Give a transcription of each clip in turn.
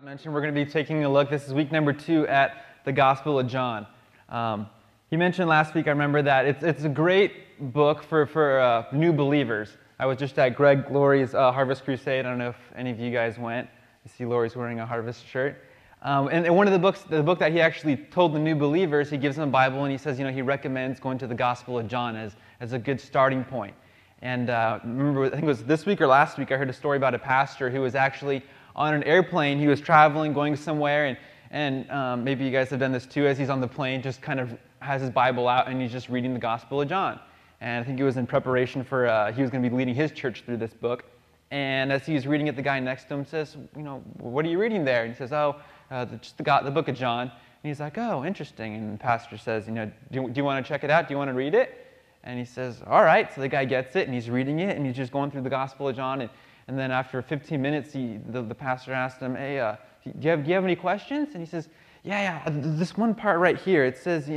Mentioned we're going to be taking a look. This is week number 2 at the Gospel of John. He mentioned last week, I remember that it's a great book for new believers. I was just at Greg Laurie's Harvest Crusade. I don't know if any of you guys went. I see Laurie's wearing a Harvest shirt. And one of the book that he actually told the new believers, he gives them a Bible and he says, he recommends going to the Gospel of John as a good starting point. And remember, I think it was this week or last week, I heard a story about a pastor who was actually on an airplane. He was traveling, going somewhere, and maybe you guys have done this too, as he's on the plane, just kind of has his Bible out and he's just reading the Gospel of John. And I think it was in preparation for, he was going to be leading his church through this book. And as he was reading it, the guy next to him says, what are you reading there? And he says, just the book of John. And he's like, oh, interesting. And the pastor says, do you want to check it out? Do you want to read it? And he says, all right. So the guy gets it, and he's reading it, and he's just going through the Gospel of John. And then after 15 minutes, the pastor asked him, hey, do you have any questions? And he says, yeah, this one part right here. It says,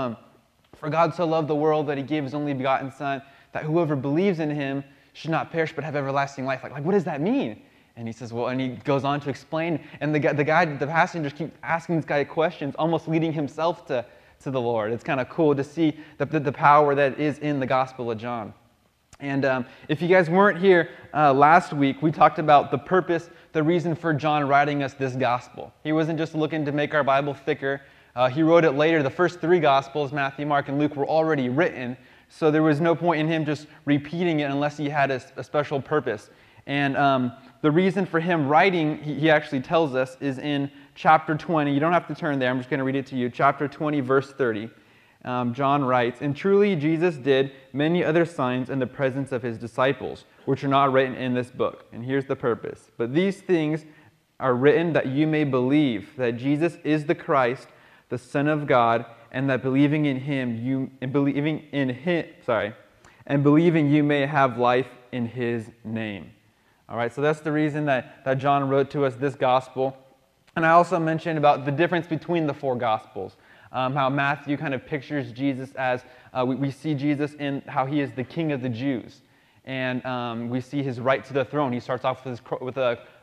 for God so loved the world that he gave his only begotten Son, that whoever believes in him should not perish but have everlasting life. Like what does that mean? And he says, well, and he goes on to explain. And the pastor just keeps asking this guy questions, almost leading himself to the Lord. It's kind of cool to see the power that is in the Gospel of John. And if you guys weren't here last week, we talked about the purpose, the reason for John writing us this gospel. He wasn't just looking to make our Bible thicker. He wrote it later. The first 3 Gospels, Matthew, Mark, and Luke, were already written. So there was no point in him just repeating it unless he had a special purpose. And the reason for him writing, he actually tells us, is in chapter 20. You don't have to turn there. I'm just going to read it to you. Chapter 20, verse 30. John writes, "And truly Jesus did many other signs in the presence of his disciples, which are not written in this book." And here's the purpose. "But these things are written that you may believe that Jesus is the Christ, the Son of God, and that believing you may have life in his name." All right, so that's the reason that John wrote to us this gospel. And I also mentioned about the difference between the 4 Gospels. How Matthew kind of pictures Jesus as, we see Jesus in how he is the King of the Jews. And we see his right to the throne. He starts off with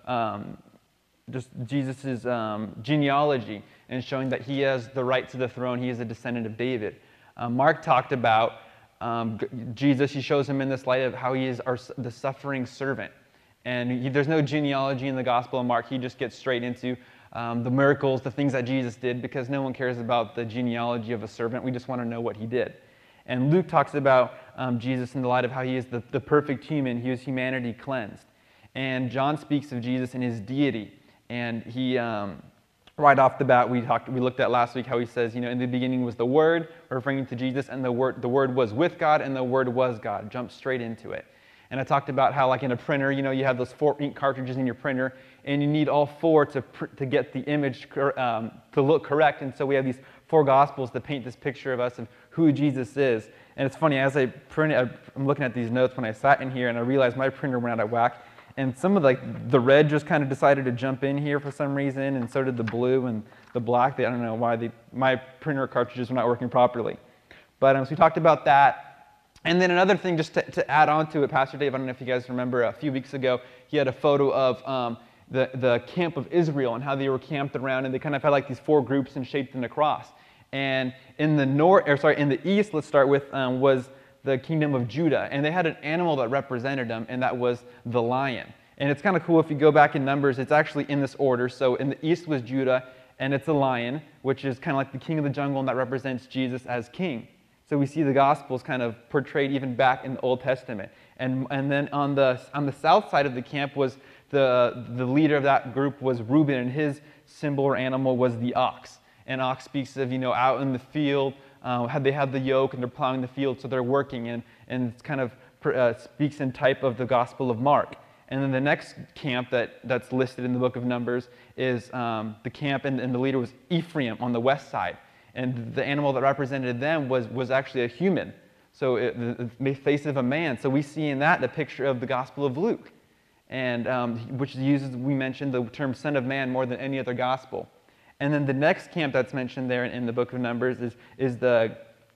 just Jesus' genealogy and showing that he has the right to the throne. He is a descendant of David. Mark talked about Jesus. He shows him in this light of how he is the suffering servant. And there's no genealogy in the Gospel of Mark. He just gets straight into the miracles, the things that Jesus did, because no one cares about the genealogy of a servant. We just want to know what he did. And Luke talks about Jesus in the light of how he is the perfect human. He was humanity cleansed. And John speaks of Jesus in his deity. And he, right off the bat, we looked at last week how he says, in the beginning was the Word, referring to Jesus, and the Word was with God, and the Word was God. Jump straight into it. And I talked about how, like in a printer, you have those 4 ink cartridges in your printer, and you need all 4 to get the image to look correct. And so we have these 4 Gospels that paint this picture of us of who Jesus is. And it's funny, as I print it, I'm looking at these notes when I sat in here, and I realized my printer went out of whack. And some of the red just kind of decided to jump in here for some reason, and so did the blue and the black. I don't know why my printer cartridges were not working properly. But so we talked about that. And then another thing, just to add on to it, Pastor Dave, I don't know if you guys remember, a few weeks ago, he had a photo of the camp of Israel and how they were camped around, and they kind of had like these 4 groups and shaped in a cross. And in the east, let's start with, was the kingdom of Judah, and they had an animal that represented them, and that was the lion. And it's kind of cool if you go back in Numbers, it's actually in this order. So in the east was Judah, and it's a lion, which is kind of like the king of the jungle, and that represents Jesus as king. So we see the Gospels kind of portrayed even back in the Old Testament. And then on the south side of the camp was the leader of that group was Reuben, and his symbol or animal was the ox. And ox speaks of, out in the field, they have the yoke and they're plowing the field, so they're working. And it's kind of speaks in type of the Gospel of Mark. And then the next camp that's listed in the book of Numbers is the camp, and the leader was Ephraim on the west side. And the animal that represented them was actually a human, so the face of a man. So we see in that the picture of the Gospel of Luke, and which uses, we mentioned, the term Son of Man more than any other gospel. And then the next camp that's mentioned there in the book of Numbers is the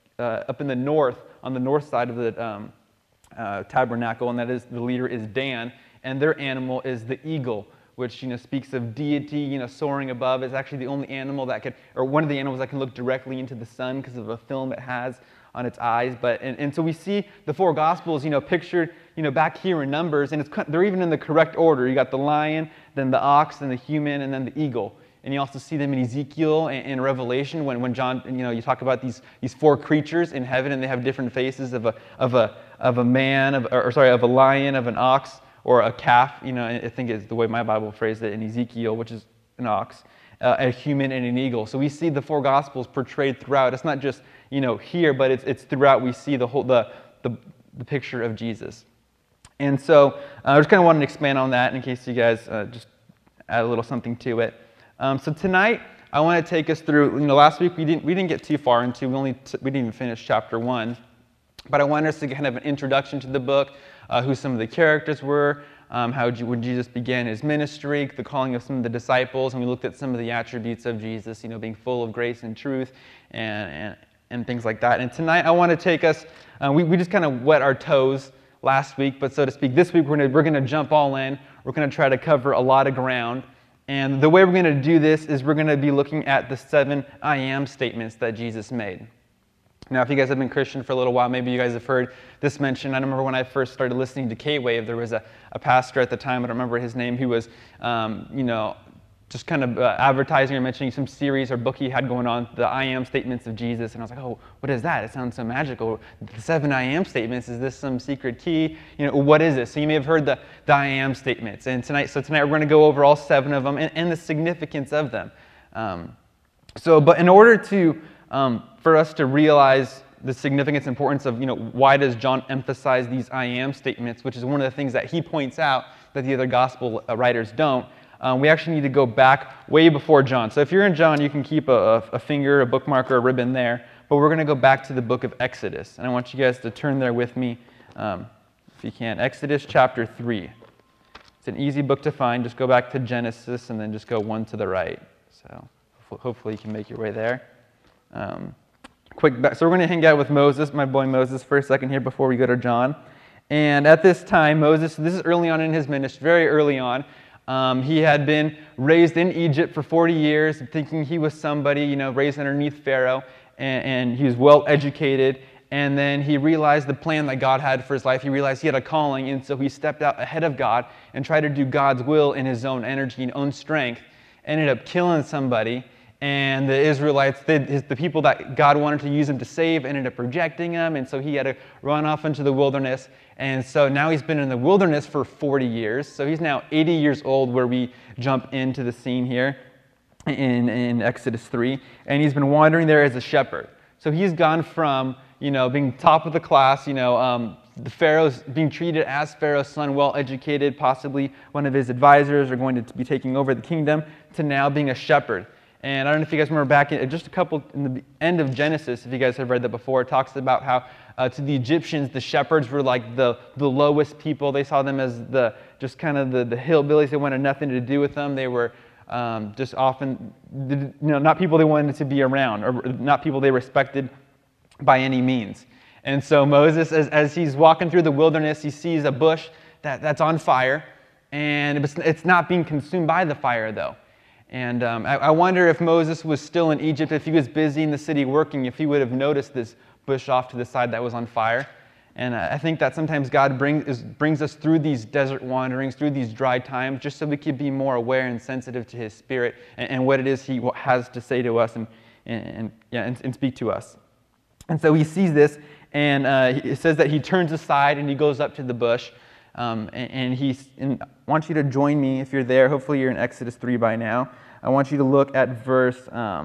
up in the north, on the north side of the tabernacle, and that is the leader is Dan, and their animal is the eagle, which speaks of deity, soaring above. It's actually the only animal that one of the animals that can look directly into the sun because of a film it has on its eyes. And so we see the four Gospels, pictured, back here in Numbers, and they're even in the correct order. You got the lion, then the ox, then the human, and then the eagle. And you also see them in Ezekiel and Revelation when John, you talk about these four creatures in heaven, and they have different faces of a man, of a lion, of an ox, or a calf. I think is the way my Bible phrased it in Ezekiel, which is an ox, a human, and an eagle. So we see the four Gospels portrayed throughout. It's not just here, but it's throughout. We see the picture of Jesus. And so I just kind of wanted to expand on that in case you guys just add a little something to it. So tonight I want to take us through. Last week we didn't get too far into. We didn't even finish chapter 1, but I wanted us to get kind of an introduction to the book, who some of the characters were, when Jesus began his ministry, the calling of some of the disciples, and we looked at some of the attributes of Jesus, being full of grace and truth, and things like that. And tonight I want to take us. We just kind of wet our toes last week, but so to speak, this week we're going to jump all in. We're going to try to cover a lot of ground. And the way we're going to do this is we're going to be looking at the 7 I am statements that Jesus made. Now, if you guys have been Christian for a little while, maybe you guys have heard this mentioned. I remember when I first started listening to K-Wave, there was a pastor at the time, I don't remember his name, who was, just kind of advertising or mentioning some series or book he had going on, the I am statements of Jesus. And I was like, oh, what is that? It sounds so magical. The 7 I am statements, is this some secret key? What is this? So you may have heard the I am statements. And tonight we're going to go over all 7 of them and the significance of them. But in order to, for us to realize the significance, importance of, why does John emphasize these I am statements, which is one of the things that he points out that the other gospel writers don't, we actually need to go back way before John. So if you're in John, you can keep a finger, a bookmark, or a ribbon there. But we're going to go back to the book of Exodus. And I want you guys to turn there with me, if you can. Exodus chapter 3. It's an easy book to find. Just go back to Genesis and then just go one to the right. So hopefully you can make your way there. So we're going to hang out with Moses, my boy Moses, for a second here before we go to John. And at this time, Moses, this is early on in his ministry, very early on. He had been raised in Egypt for 40 years, thinking he was somebody, raised underneath Pharaoh, and he was well educated. And then he realized the plan that God had for his life. He realized he had a calling, and so he stepped out ahead of God and tried to do God's will in his own energy and own strength. Ended up killing somebody, and the Israelites, the people that God wanted to use him to save, ended up rejecting him, and so he had to run off into the wilderness. And so now he's been in the wilderness for 40 years. So he's now 80 years old, where we jump into the scene here in Exodus 3. And he's been wandering there as a shepherd. So he's gone from, being top of the class, the Pharaoh's being treated as Pharaoh's son, well-educated, possibly one of his advisors are going to be taking over the kingdom, to now being a shepherd. And I don't know if you guys remember back in the end of Genesis, if you guys have read that before, it talks about how to the Egyptians, the shepherds were like the lowest people. They saw them as the hillbillies. They wanted nothing to do with them. They were just often, not people they wanted to be around, or not people they respected by any means. And so Moses, as he's walking through the wilderness, he sees a bush that's on fire, and it's not being consumed by the fire, though. And I wonder if Moses was still in Egypt, if he was busy in the city working, if he would have noticed this bush off to the side that was on fire. And I think that sometimes God brings us through these desert wanderings, through these dry times, just so we can be more aware and sensitive to his Spirit and what it is he has to say to us and speak to us. And so he sees this, and it says that he turns aside and he goes up to the bush. And I want you to join me if you're there. Hopefully you're in Exodus 3 by now. I want you to look at verse,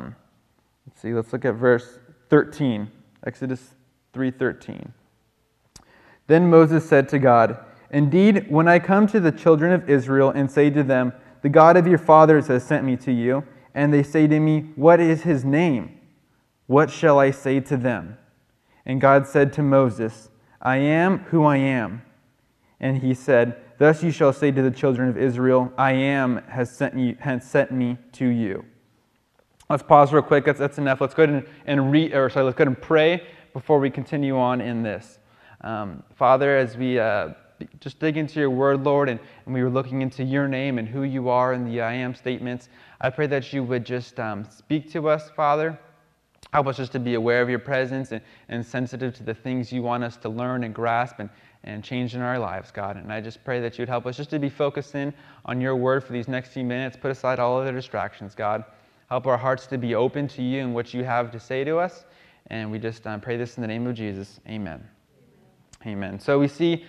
let's look at verse 13. Exodus 3:13. Then Moses said to God, "Indeed, when I come to the children of Israel and say to them, 'The God of your fathers has sent me to you,' and they say to me, 'What is his name?' what shall I say to them?" And God said to Moses, "I am who I am." And he said, "Thus you shall say to the children of Israel, 'I am has sent me to you.'" Let's pause real quick. That's enough. Let's go ahead let's go ahead and pray before we continue on in this. Father, as we just dig into your word, Lord, and we were looking into your name and who you are and the I am statements. I pray that you would just speak to us, Father. Help us just to be aware of your presence and sensitive to the things you want us to learn and grasp and change in our lives, God. And I just pray that you'd help us just to be focused in on your word for these next few minutes. Put aside all other distractions, God. Help our hearts to be open to you and what you have to say to us. And we just pray this in the name of Jesus. Amen. Amen. So we see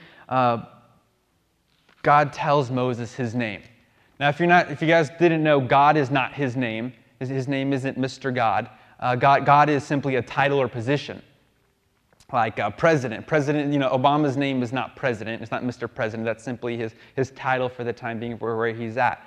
God tells Moses his name. Now, if you guys didn't know, God is not his name. His name isn't Mr. God. God is simply a title or position, like president. President, Obama's name is not president. It's not Mr. President. That's simply his title for the time being where he's at.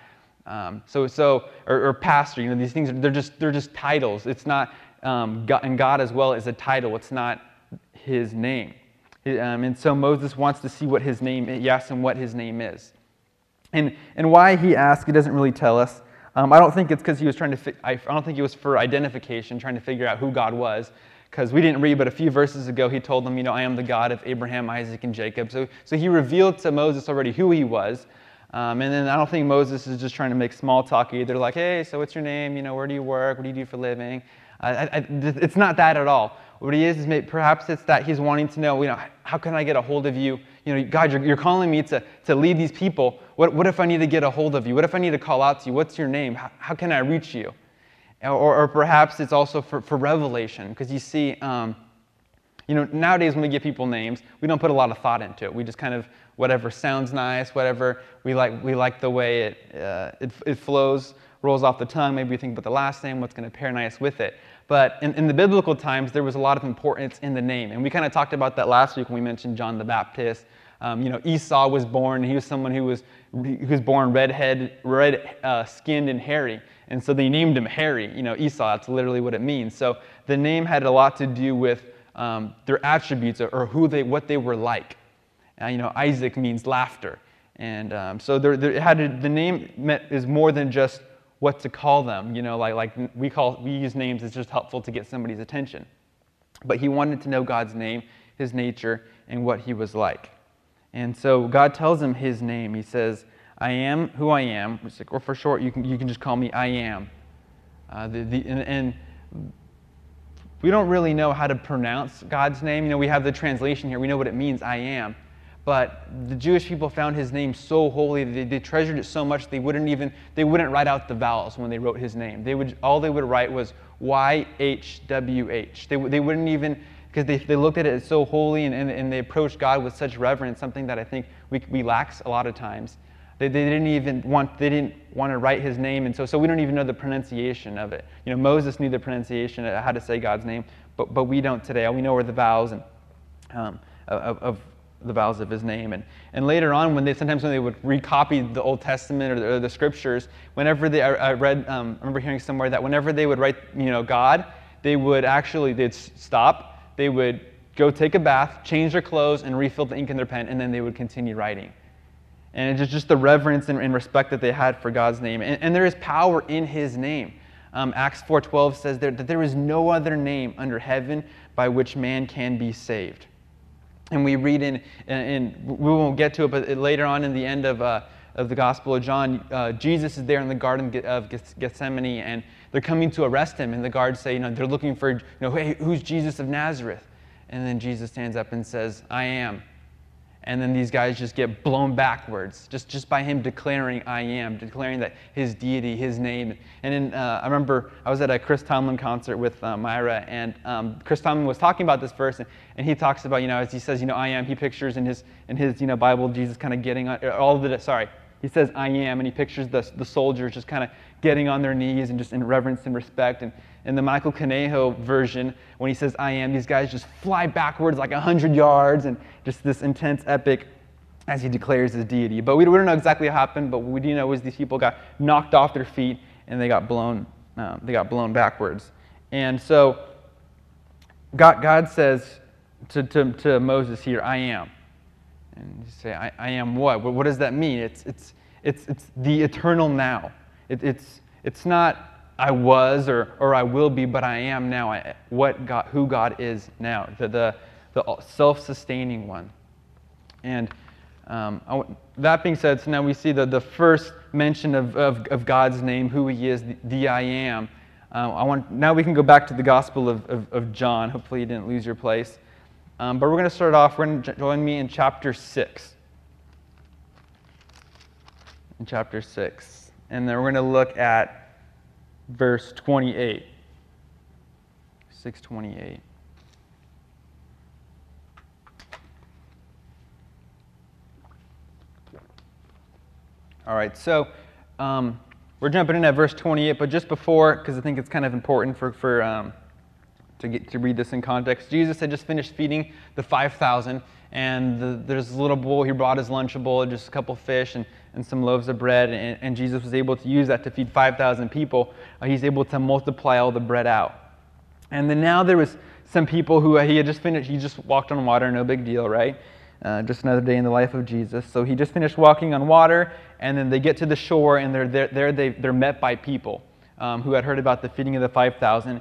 Or pastor. These things they're just titles. It's not God, and God as well is a title. It's not his name. And so Moses wants to see what his name. He asks him what his name is, and why he asked. He doesn't really tell us. I don't think it's because he was trying to. I don't think it was for identification, trying to figure out who God was. Because we didn't read, but a few verses ago he told them, I am the God of Abraham, Isaac, and Jacob. So he revealed to Moses already who he was. And then I don't think Moses is just trying to make small talk either. Like, hey, so what's your name? Where do you work? What do you do for a living? It's not that at all. What he is perhaps it's that he's wanting to know, how can I get a hold of you? God, you're calling me to lead these people. What if I need to get a hold of you? What if I need to call out to you? What's your name? How can I reach you? Or perhaps it's also for revelation, because you see, nowadays when we give people names, we don't put a lot of thought into it. We just kind of, whatever sounds nice, whatever we like the way it flows, rolls off the tongue. Maybe we think about the last name, what's going to pair nice with it. But in the biblical times, there was a lot of importance in the name. And we kind of talked about that last week when we mentioned John the Baptist. Esau was born. He was someone who was born red-skinned and hairy. And so they named him Harry. Esau, that's literally what it means. So the name had a lot to do with their attributes or what they were like. Isaac means laughter. And so the name is more than just what to call them. Like we use names as just helpful to get somebody's attention. But he wanted to know God's name, his nature, and what he was like. And so God tells him his name. He says, I am who I am, or for short, you can just call me I am. And we don't really know how to pronounce God's name. We have the translation here. We know what it means, I am. But the Jewish people found his name so holy, they treasured it so much, they wouldn't write out the vowels when they wrote his name. All they would write was YHWH. They wouldn't even, because they looked at it as so holy and they approached God with such reverence, something that I think we lack a lot of times. They didn't want to write his name, and so we don't even know the pronunciation of it. Moses knew the pronunciation of how to say God's name, but we don't today. We know where the vowels of the vowels of his name, and later on when they would recopy the Old Testament or the scriptures, whenever I remember hearing somewhere that whenever they would write God, they'd stop, they would go take a bath, change their clothes, and refill the ink in their pen, and then they would continue writing. And it's just the reverence and respect that they had for God's name. And there is power in his name. Acts 4:12 says that there is no other name under heaven by which man can be saved. And we read we won't get to it, but later on in the end of the Gospel of John, Jesus is there in the Garden of Gethsemane, and they're coming to arrest him. And the guards say, they're looking for, hey, who's Jesus of Nazareth? And then Jesus stands up and says, I am. And then these guys just get blown backwards, just by him declaring I am, declaring that his deity, his name. And then I remember I was at a Chris Tomlin concert with Myra, and Chris Tomlin was talking about this verse, and he talks about, as he says, I am, he pictures in his Bible Jesus kind of getting on, he says I am, and he pictures the soldiers just kind of getting on their knees and just in reverence and respect. And in the Michael Conejo version, when he says I am, these guys just fly backwards like 100 yards and just this intense epic as he declares his deity. But we don't know exactly what happened, but what we do know is these people got knocked off their feet and they got blown backwards. And so God says to Moses here, I am. And you say, I am what? What does that mean? It's the eternal now. It's not I was or I will be, but I am now. Who God is now, the self-sustaining one. And That being said, so now we see the first mention of God's name, who He is, the I am. Now we can go back to the Gospel of John. Hopefully you didn't lose your place. But we're going to start off, we're going to join me in chapter 6. In chapter 6. And then we're going to look at verse 28. 6:28. All right, so we're jumping in at verse 28, but just before, because I think it's kind of important to read this in context. Jesus had just finished feeding the 5,000, and there's a little boy. He brought his Lunchable, just a couple fish and some loaves of bread, and Jesus was able to use that to feed 5,000 people. He's able to multiply all the bread out. And then now there was some people who he had just finished. He just walked on water, no big deal, right? Just another day in the life of Jesus. So he just finished walking on water, and then they get to the shore, and they're met by people who had heard about the feeding of the 5,000.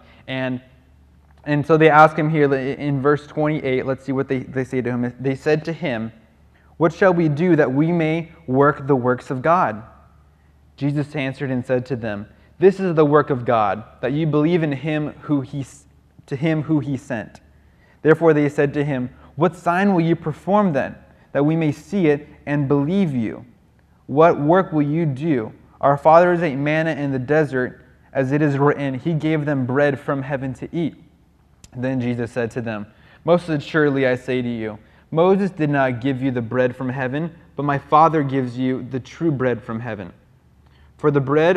And so they ask him here in verse 28, let's see what they say to him. They said to him, "What shall we do that we may work the works of God?" Jesus answered and said to them, "This is the work of God, that you believe in him who he sent." Therefore they said to him, "What sign will you perform then, that we may see it and believe you? What work will you do? Our fathers ate manna in the desert, as it is written, He gave them bread from heaven to eat." Then Jesus said to them, "Most assuredly I say to you, Moses did not give you the bread from heaven, but my Father gives you the true bread from heaven. For the bread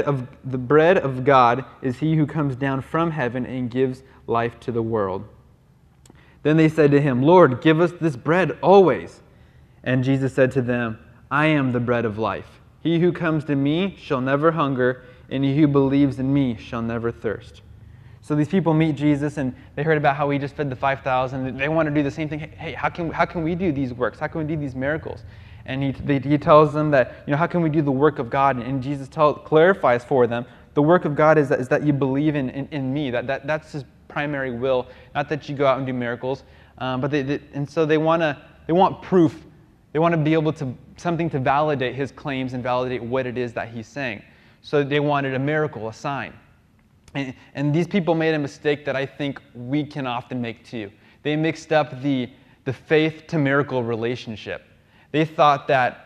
of God is he who comes down from heaven and gives life to the world." Then they said to him, "Lord, give us this bread always." And Jesus said to them, "I am the bread of life. He who comes to me shall never hunger, and he who believes in me shall never thirst." So these people meet Jesus, and they heard about how he just fed the 5,000. They want to do the same thing. Hey, how can we do these works? How can we do these miracles? And he tells them that, how can we do the work of God? And Jesus clarifies for them, the work of God is that you believe in me. That's his primary will, not that you go out and do miracles. So they want proof. They want to be able to something to validate his claims and validate what it is that he's saying. So they wanted a miracle, a sign. And these people made a mistake that I think we can often make too. They mixed up the faith to miracle relationship. They thought that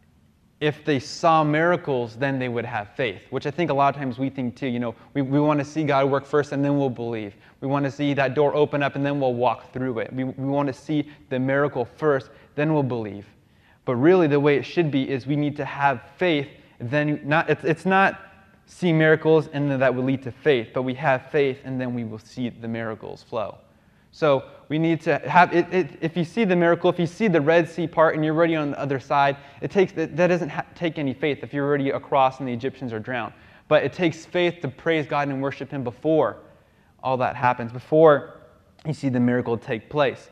if they saw miracles, then they would have faith, which I think a lot of times we think too. We want to see God work first and then we'll believe. We want to see that door open up and then we'll walk through it. We want to see the miracle first, then we'll believe. But really the way it should be is we need to have faith, then it's not see miracles and then that will lead to faith, but we have faith and then we will see the miracles flow. So we need to have it. If you see the miracle, if you see the Red Sea part and you're already on the other side, that doesn't take any faith if you're already across and the Egyptians are drowned. But it takes faith to praise God and worship him before all that happens, before you see the miracle take place.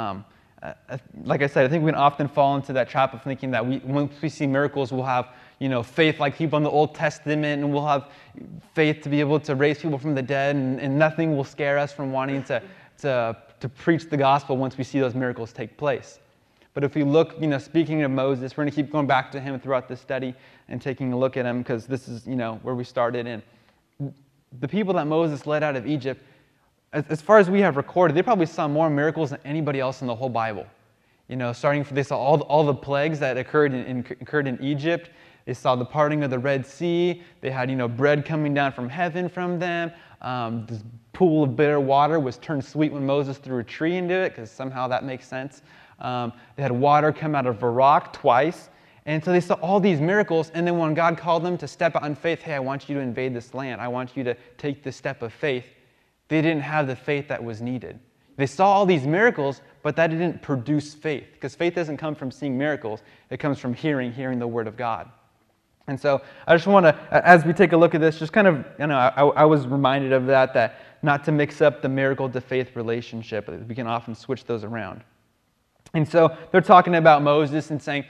Like I said, I think we can often fall into that trap of thinking that once we see miracles, we'll have faith like people in the Old Testament, and we'll have faith to be able to raise people from the dead, and nothing will scare us from wanting to preach the gospel once we see those miracles take place. But if we look, speaking of Moses, we're going to keep going back to him throughout this study and taking a look at him because this is, where we started. And the people that Moses led out of Egypt, as far as we have recorded, they probably saw more miracles than anybody else in the whole Bible. Starting from, they saw all the plagues that occurred in Egypt. They saw the parting of the Red Sea. They had, bread coming down from heaven from them. This pool of bitter water was turned sweet when Moses threw a tree into it, because somehow that makes sense. They had water come out of a rock twice. And so they saw all these miracles, and then when God called them to step out in faith, hey, I want you to invade this land. I want you to take this step of faith. They didn't have the faith that was needed. They saw all these miracles, but that didn't produce faith, because faith doesn't come from seeing miracles. It comes from hearing the Word of God. And so I just want to, as we take a look at this, just kind of, I was reminded of that not to mix up the miracle to faith relationship. We can often switch those around. And so they're talking about Moses and saying,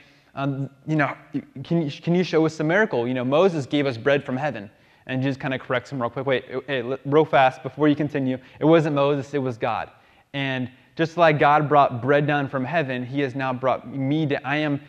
can you show us a miracle? Moses gave us bread from heaven. And Jesus kind of corrects him real quick. Real fast, before you continue. It wasn't Moses, it was God. And just like God brought bread down from heaven, he has now brought me down.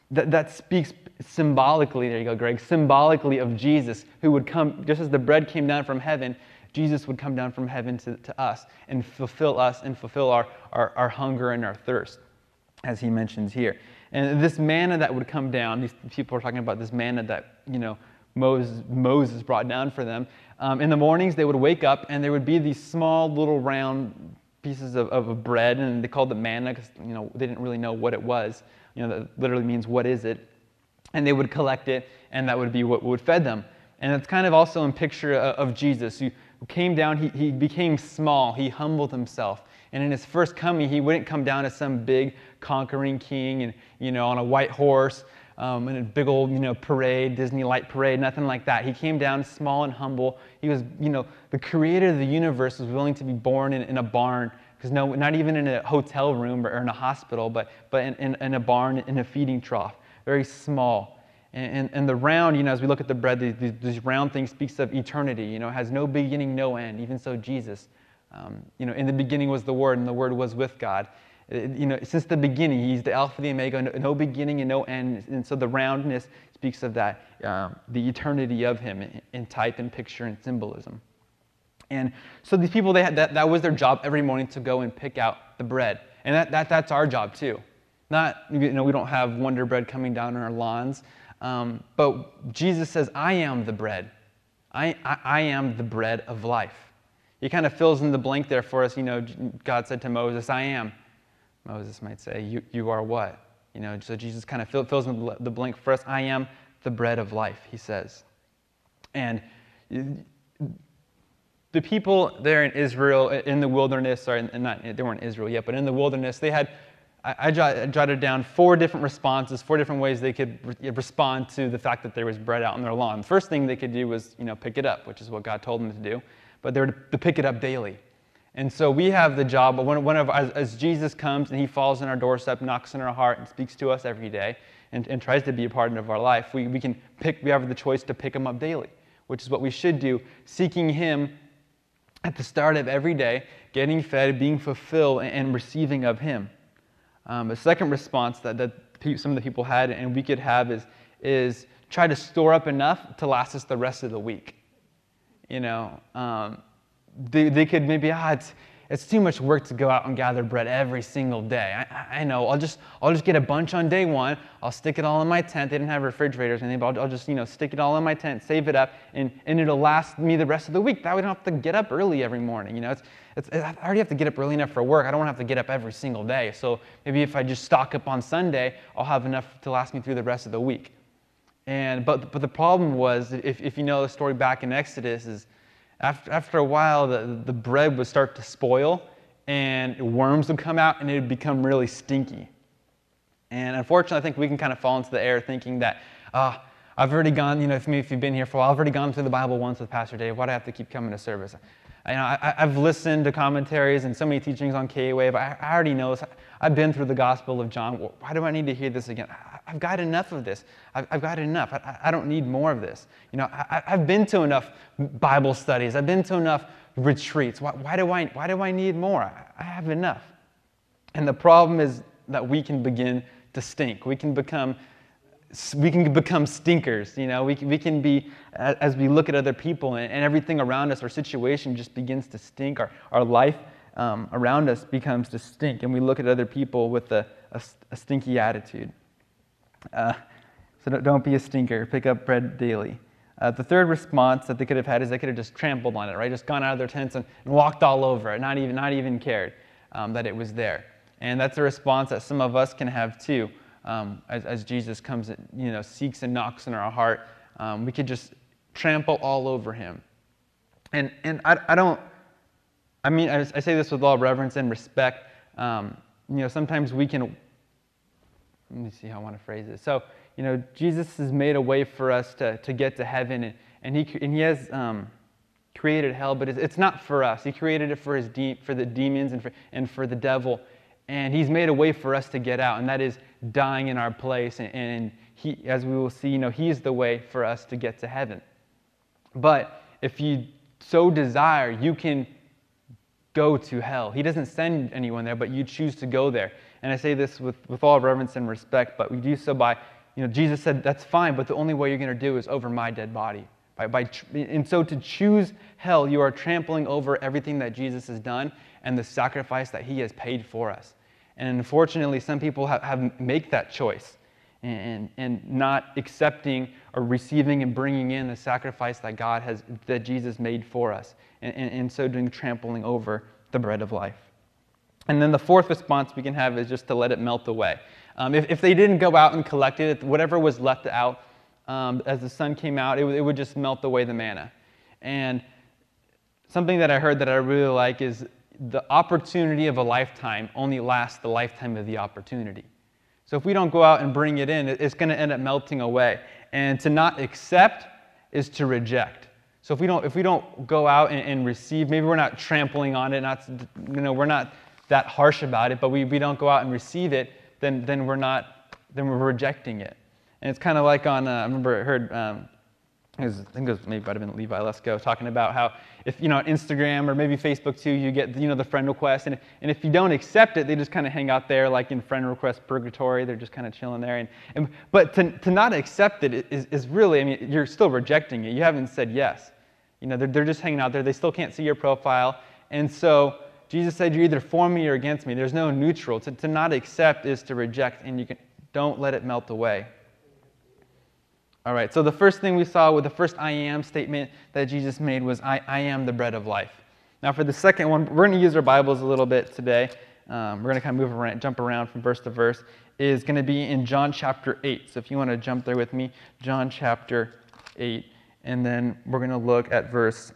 that speaks symbolically, there you go, Greg, symbolically of Jesus, who would come, just as the bread came down from heaven, Jesus would come down from heaven to us and fulfill our hunger and our thirst, as he mentions here. And this manna that would come down, these people are talking about this manna that, Moses brought down for them. In the mornings, they would wake up, and there would be these small little round pieces of bread, and they called it manna because, they didn't really know what it was. That literally means, what is it? And they would collect it, and that would be what would feed them. And it's kind of also a picture of Jesus, who came down, he became small, he humbled himself. And in his first coming, he wouldn't come down as some big conquering king and, on a white horse, in a big old, parade, Disney light parade, nothing like that. He came down small and humble. He was, the creator of the universe was willing to be born in a barn, because not even in a hotel room or in a hospital, but in a barn, in a feeding trough, very small. And the round, as we look at the bread, these round things speaks of eternity, has no beginning, no end. Even so, Jesus, in the beginning was the Word, and the Word was with God. Since the beginning, he's the Alpha, the Omega, no beginning and no end. And so the roundness speaks of that, the eternity of him in type and picture and symbolism. And so these people, that was their job every morning, to go and pick out the bread. And that's our job too. Not, we don't have Wonder Bread coming down on our lawns. But Jesus says, I am the bread. I am the bread of life. He kind of fills in the blank there for us. God said to Moses, I am. Moses might say, you are what? So Jesus kind of fills in the blank for us. I am the bread of life, he says. And the people there in Israel, in the wilderness, they weren't in Israel yet, but in the wilderness, they had, I jotted down 4 different responses, 4 different ways they could respond to the fact that there was bread out on their lawn. The first thing they could do was, pick it up, which is what God told them to do. But they were to pick it up daily. And so we have the job, as Jesus comes and he falls on our doorstep, knocks on our heart, and speaks to us every day, and tries to be a part of our life, we have the choice to pick him up daily, which is what we should do, seeking him at the start of every day, getting fed, being fulfilled, and receiving of him. The second response that some of the people had, and we could have, is try to store up enough to last us the rest of the week. They could maybe, it's too much work to go out and gather bread every single day. I know, I'll just get a bunch on day one. I'll stick it all in my tent. They didn't have refrigerators or anything, but I'll just stick it all in my tent, save it up, and it'll last me the rest of the week. That way I don't have to get up early every morning. I already have to get up early enough for work. I don't want to have to get up every single day. So maybe if I just stock up on Sunday, I'll have enough to last me through the rest of the week. But the problem was, if you know the story back in Exodus, is after a while, the bread would start to spoil, and worms would come out, and it would become really stinky. And unfortunately, I think we can kind of fall into the error thinking that, I've already gone, if you've been here for a while, I've already gone through the Bible once with Pastor Dave. Why do I have to keep coming to service? I've listened to commentaries and so many teachings on KA-Wave. I already know this. I've been through the Gospel of John. Why do I need to hear this again? I've got enough of this. I've got enough. I don't need more of this. I've been to enough Bible studies. I've been to enough retreats. Why do I need more? I have enough. And the problem is that we can begin to stink. We can become stinkers. We can be, as we look at other people and everything around us, our situation just begins to stink. Our life around us becomes to stink, and we look at other people with a stinky attitude. So don't be a stinker. Pick up bread daily. The third response that they could have had is they could have just trampled on it, right? Just gone out of their tents and walked all over it, not even cared that it was there. And that's a response that some of us can have too. As Jesus comes, seeks and knocks in our heart, we could just trample all over him. And I say this with all reverence and respect. Sometimes we can. Let me see how I want to phrase this. So, Jesus has made a way for us to get to heaven, and he has created hell, but it's not for us. He created it for the demons and for the devil. And he's made a way for us to get out, and that is dying in our place. And he, as we will see, he's the way for us to get to heaven. But if you so desire, you can go to hell. He doesn't send anyone there, but you choose to go there. And I say this with all reverence and respect, but we do so by Jesus said, that's fine, but the only way you're going to do is over my dead body. And so to choose hell, you are trampling over everything that Jesus has done and the sacrifice that he has paid for us. And unfortunately, some people have make that choice and not accepting or receiving and bringing in the sacrifice that Jesus made for us. And so doing trampling over the bread of life. And then the fourth response we can have is just to let it melt away. If they didn't go out and collect it, whatever was left out, as the sun came out, it would just melt away the manna. And something that I heard that I really like is the opportunity of a lifetime only lasts the lifetime of the opportunity. So if we don't go out and bring it in, it's going to end up melting away. And to not accept is to reject. So if we don't go out and receive, maybe we're not trampling on it, we're not that harsh about it, but we don't go out and receive it, then we're rejecting it. And it's kind of like on, I remember I heard, I think it was maybe might have been Levi Lesko talking about how if, on Instagram or maybe Facebook too, you get, the friend request, and if you don't accept it, they just kind of hang out there like in friend request purgatory. They're just kind of chilling there. But to not accept it is really, you're still rejecting it. You haven't said yes. They're just hanging out there. They still can't see your profile. And so Jesus said, you're either for me or against me. There's no neutral. To not accept is to reject, and don't let it melt away. All right, so the first thing we saw with the first I am statement that Jesus made was, I am the bread of life. Now for the second one, we're going to use our Bibles a little bit today. We're going to kind of jump around from verse to verse. Is going to be in John chapter 8. So if you want to jump there with me, John chapter 8. And then we're going to look at verse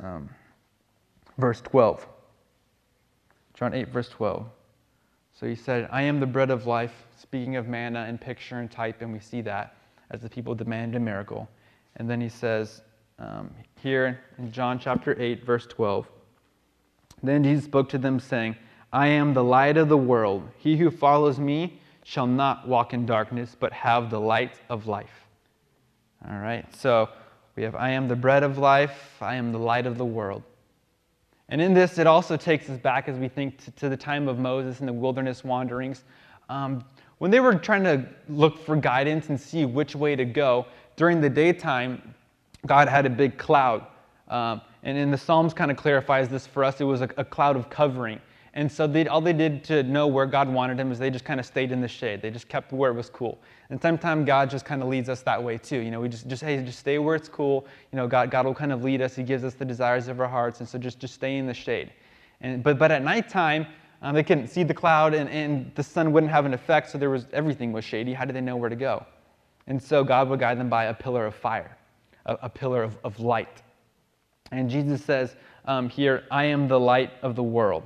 12. John 8, verse 12. So he said, I am the bread of life, speaking of manna and picture and type, and we see that as the people demand a miracle. And then he says here in John chapter 8, verse 12, then Jesus spoke to them, saying, I am the light of the world. He who follows me shall not walk in darkness, but have the light of life. All right, so we have, I am the bread of life. I am the light of the world. And in this, it also takes us back as we think to the time of Moses and the wilderness wanderings. When they were trying to look for guidance and see which way to go, during the daytime, God had a big cloud. And in the Psalms kind of clarifies this for us. It was a cloud of covering. And so all they did to know where God wanted them is they just kind of stayed in the shade. They just kept where it was cool. And sometimes God just kind of leads us that way too. We just stay where it's cool. God will kind of lead us. He gives us the desires of our hearts. And so just stay in the shade. But at nighttime, they couldn't see the cloud, and the sun wouldn't have an effect, so everything was shady. How did they know where to go? And so God would guide them by a pillar of fire, a pillar of light. And Jesus says here, I am the light of the world.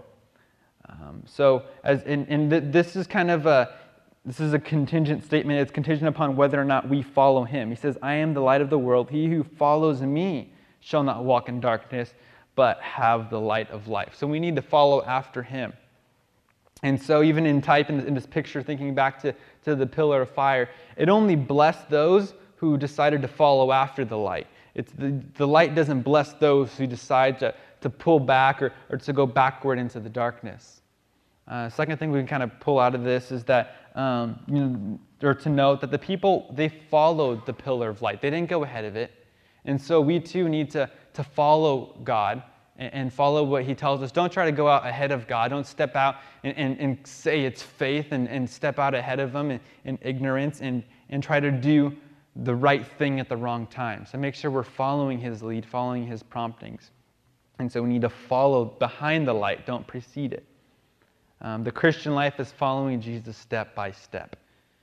This is kind of a contingent statement. It's contingent upon whether or not we follow him. He says, I am the light of the world. He who follows me shall not walk in darkness, but have the light of life. So we need to follow after him. And so even in type, in this picture, thinking back to the pillar of fire, it only blessed those who decided to follow after the light. The light doesn't bless those who decide to pull back or to go backward into the darkness. Second thing we can kind of pull out of this is that, or to note that the people, they followed the pillar of light. They didn't go ahead of it. And so we too need to follow God and follow what he tells us. Don't try to go out ahead of God. Don't step out and say it's faith and step out ahead of him in ignorance and try to do the right thing at the wrong time. So make sure we're following his lead, following his promptings. And so we need to follow behind the light, don't precede it. The Christian life is following Jesus step by step.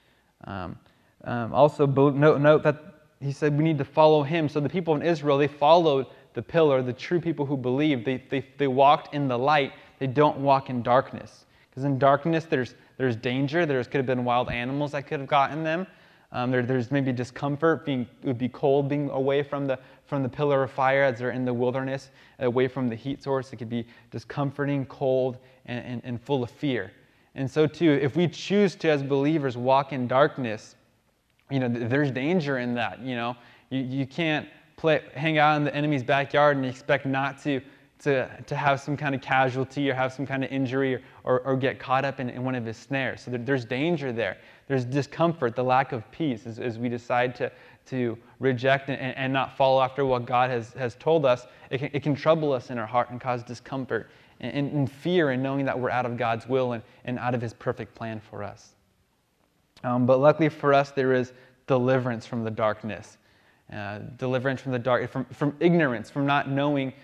Also, note that he said we need to follow him. So the people in Israel, they followed the pillar, the true people who believe. They walked in the light. They don't walk in darkness. Because in darkness, there's danger. There could have been wild animals that could have gotten them. There's maybe discomfort. It would be cold being away from the pillar of fire as they're in the wilderness, away from the heat source. It could be discomforting, cold, and full of fear. And so too, if we choose to, as believers, walk in darkness, there's danger in that. You can't hang out in the enemy's backyard and expect not to to have some kind of casualty or have some kind of injury or get caught up in one of his snares. So there's danger there. There's discomfort, the lack of peace as we decide to reject and not follow after what God has told us. It can trouble us in our heart and cause discomfort and fear in knowing that we're out of God's will and out of his perfect plan for us. But luckily for us, there is deliverance from the darkness. Deliverance from the dark, from ignorance, from not knowing,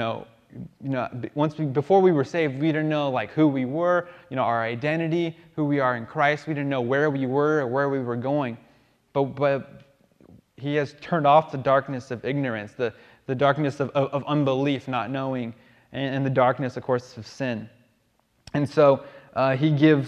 before we were saved, we didn't know like who we were, our identity, who we are in Christ. We didn't know where we were or where we were going. But he has turned off the darkness of ignorance, the darkness of unbelief, not knowing, and the darkness, of course, of sin. And so as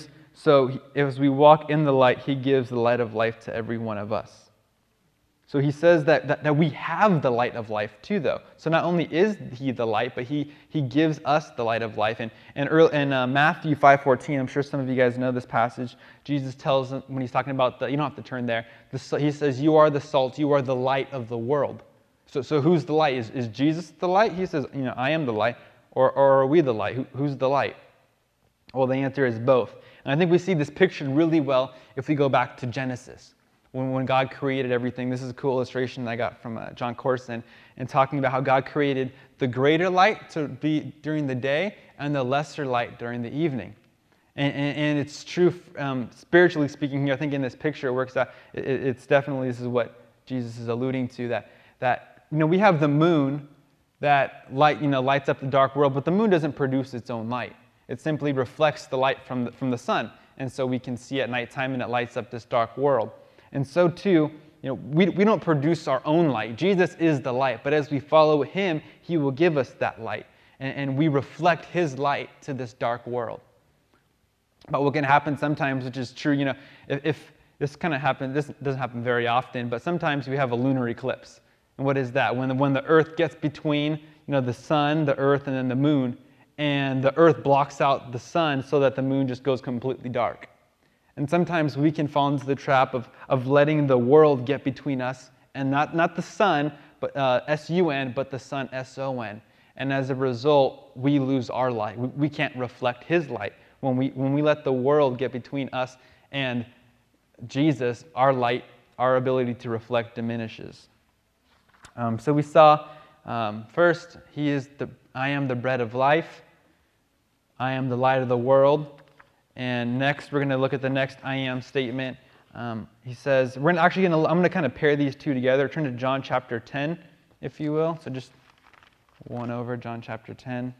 we walk in the light, he gives the light of life to every one of us. So he says that we have the light of life too, though. So not only is he the light, but he gives us the light of life. And in Matthew 5:14, I'm sure some of you guys know this passage, Jesus tells them, when he's talking about you don't have to turn there, he says, you are the salt, you are the light of the world. So who's the light? Is Jesus the light? He says, I am the light. Or are we the light? Who's the light? Well, the answer is both. And I think we see this pictured really well if we go back to Genesis. When God created everything. This is a cool illustration I got from John Corson, and talking about how God created the greater light to be during the day and the lesser light during the evening. And it's true, spiritually speaking here, I think in this picture it works out, it's definitely, this is what Jesus is alluding to, that we have the moon that lights up the dark world, but the moon doesn't produce its own light. It simply reflects the light from the sun, and so we can see at nighttime and it lights up this dark world. And so too, we don't produce our own light. Jesus is the light, but as we follow him, he will give us that light, and we reflect his light to this dark world. But what can happen sometimes, which is true, if this kind of happens, this doesn't happen very often, but sometimes we have a lunar eclipse. And what is that? When the earth gets between the sun, the earth, and then the moon, and the earth blocks out the sun so that the moon just goes completely dark. And sometimes we can fall into the trap of letting the world get between us, and not the sun, but S-U-N, but the sun, S-O-N. And as a result, we lose our light. We can't reflect his light. When we let the world get between us and Jesus, our light, our ability to reflect diminishes. So we saw, first, I am the bread of life. I am the light of the world. And next, we're going to look at the next I am statement. He says, I'm going to kind of pair these two together. Turn to John chapter 10, if you will. So just one over, John chapter 10.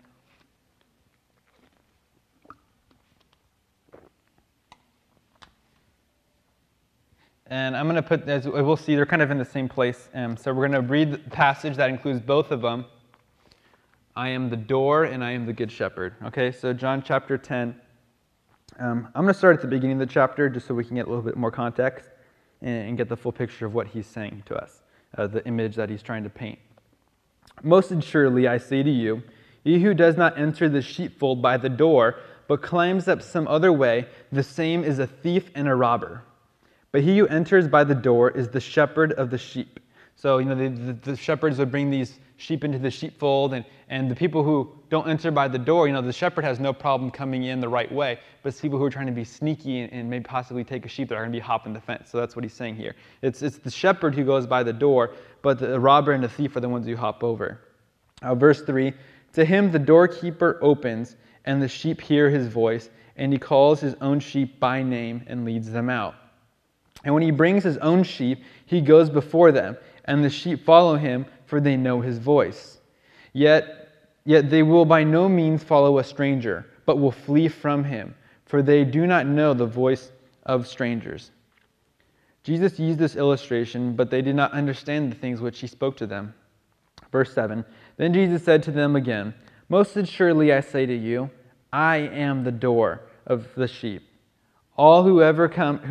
And I'm going to put, as we'll see, they're kind of in the same place. So we're going to read the passage that includes both of them. I am the door and I am the good shepherd. Okay, so John chapter 10. I'm going to start at the beginning of the chapter just so we can get a little bit more context and get the full picture of what he's saying to us, the image that he's trying to paint. Most assuredly, I say to you, he who does not enter the sheepfold by the door, but climbs up some other way, the same is a thief and a robber. But he who enters by the door is the shepherd of the sheep. So, the shepherds would bring these sheep into the sheepfold, and the people who don't enter by the door, the shepherd has no problem coming in the right way, but it's people who are trying to be sneaky and maybe possibly take a sheep that are going to be hopping the fence. So that's what he's saying here. It's the shepherd who goes by the door, but the robber and the thief are the ones who hop over. Verse 3, to him the doorkeeper opens, and the sheep hear his voice, and he calls his own sheep by name and leads them out. And when he brings his own sheep, he goes before them, and the sheep follow him, for they know his voice. Yet they will by no means follow a stranger, but will flee from him, for they do not know the voice of strangers. Jesus used this illustration, but they did not understand the things which he spoke to them. Verse 7, then Jesus said to them again, most assuredly I say to you, I am the door of the sheep. All who ever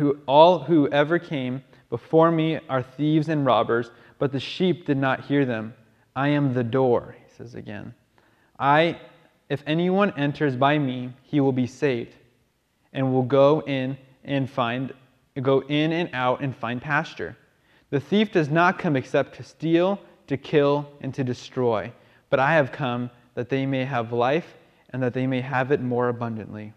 came before me are thieves and robbers, but the sheep did not hear them. I am the door, he says again. If anyone enters by me, he will be saved, and will go in and out and find pasture. The thief does not come except to steal, to kill, and to destroy. But I have come that they may have life, and that they may have it more abundantly.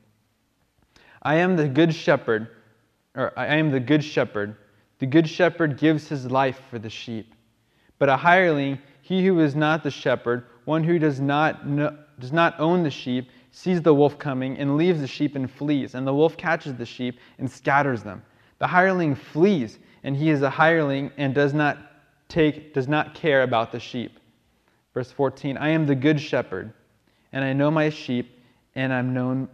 I am the good shepherd, I am the good shepherd. The good shepherd gives his life for the sheep. But a hireling, he who is not the shepherd, one who does not own the sheep, sees the wolf coming and leaves the sheep and flees, and the wolf catches the sheep and scatters them. The hireling flees, and he is a hireling and does not care about the sheep. Verse 14, I am the good shepherd, and I know my sheep, and am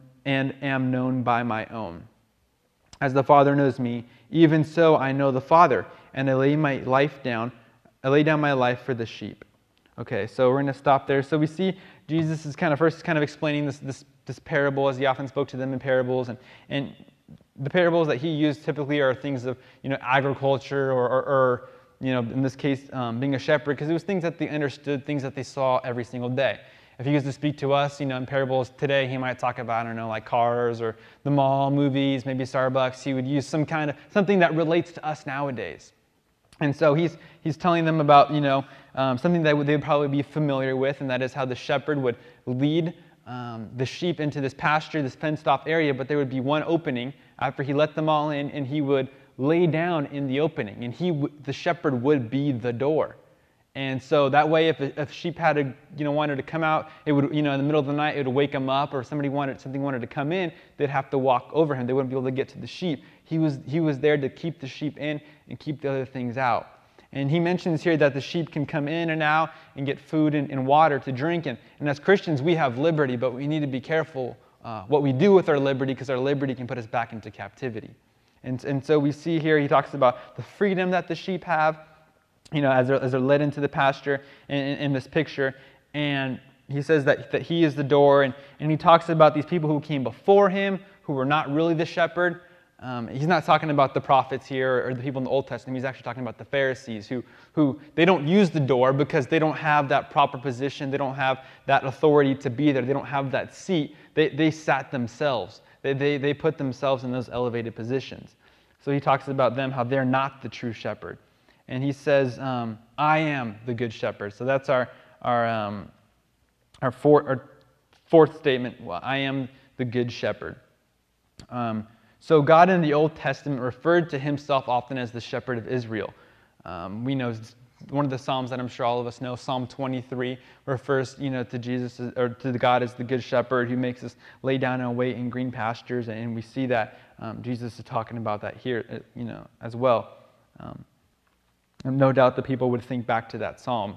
known by my own. As the Father knows me, even so I know the Father, and I lay down my life for the sheep. Okay, so we're going to stop there. So we see Jesus is first explaining this parable, as he often spoke to them in parables, and the parables that he used typically are things of agriculture or in this case being a shepherd, because it was things that they understood, things that they saw every single day. If he was to speak to us, in parables today, he might talk about, like cars or the mall, movies, maybe Starbucks. He would use something that relates to us nowadays. And so he's telling them about, something that they would probably be familiar with, and that is how the shepherd would lead the sheep into this pasture, this fenced-off area, but there would be one opening after he let them all in, and he would lay down in the opening, and the shepherd would be the door. And so that way, if a sheep wanted to come out, it would, in the middle of the night, it would wake them up, or something wanted to come in, they'd have to walk over him. They wouldn't be able to get to the sheep. He was there to keep the sheep in and keep the other things out. And he mentions here that the sheep can come in and out and get food and water to drink. And as Christians, we have liberty, but we need to be careful what we do with our liberty, because our liberty can put us back into captivity. And so we see here, he talks about the freedom that the sheep have, as they're led into the pasture in this picture. And he says that he is the door, and he talks about these people who came before him, who were not really the shepherd. He's not talking about the prophets here or the people in the Old Testament. He's actually talking about the Pharisees who they don't use the door because they don't have that proper position. They don't have that authority to be there. They don't have that seat. They sat themselves. They put themselves in those elevated positions. So he talks about them, how they're not the true shepherd. And he says, I am the good shepherd. So that's our fourth statement. Well, I am the good shepherd. So God in the Old Testament referred to himself often as the shepherd of Israel. We know one of the Psalms that I'm sure all of us know, Psalm 23, refers to Jesus or to God as the good shepherd who makes us lay down and wait in green pastures. And we see that Jesus is talking about that here, as well. And no doubt the people would think back to that psalm.